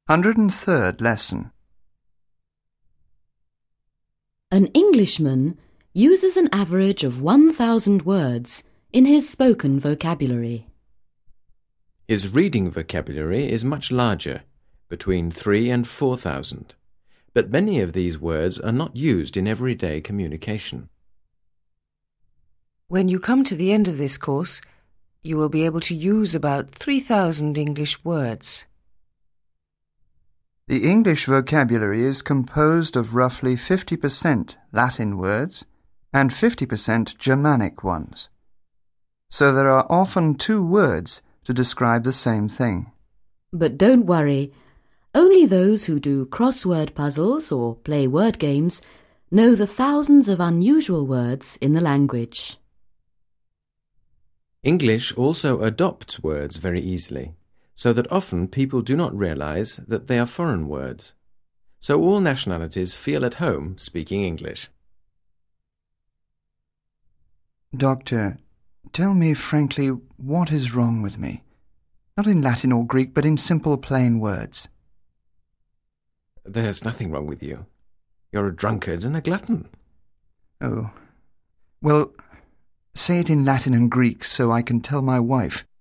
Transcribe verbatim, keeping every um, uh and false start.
one hundred third Lesson. An Englishman uses an average of one thousand words in his spoken vocabulary. His reading vocabulary is much larger, between three and four thousand, but many of these words are not used in everyday communication. When you come to the end of this course, you will be able to use about three thousand English words. The English vocabulary is composed of roughly fifty percent Latin words and fifty percent Germanic ones. So there are often two words to describe the same thing. But don't worry, only those who do crossword puzzles or play word games know the thousands of unusual words in the language. English also adopts words very easily, so that often people do not realize that they are foreign words. So all nationalities feel at home speaking English. Doctor, tell me frankly what is wrong with me. Not in Latin or Greek, but in simple plain words. There's nothing wrong with you. You're a drunkard and a glutton. Oh, well, say it in Latin and Greek so I can tell my wife.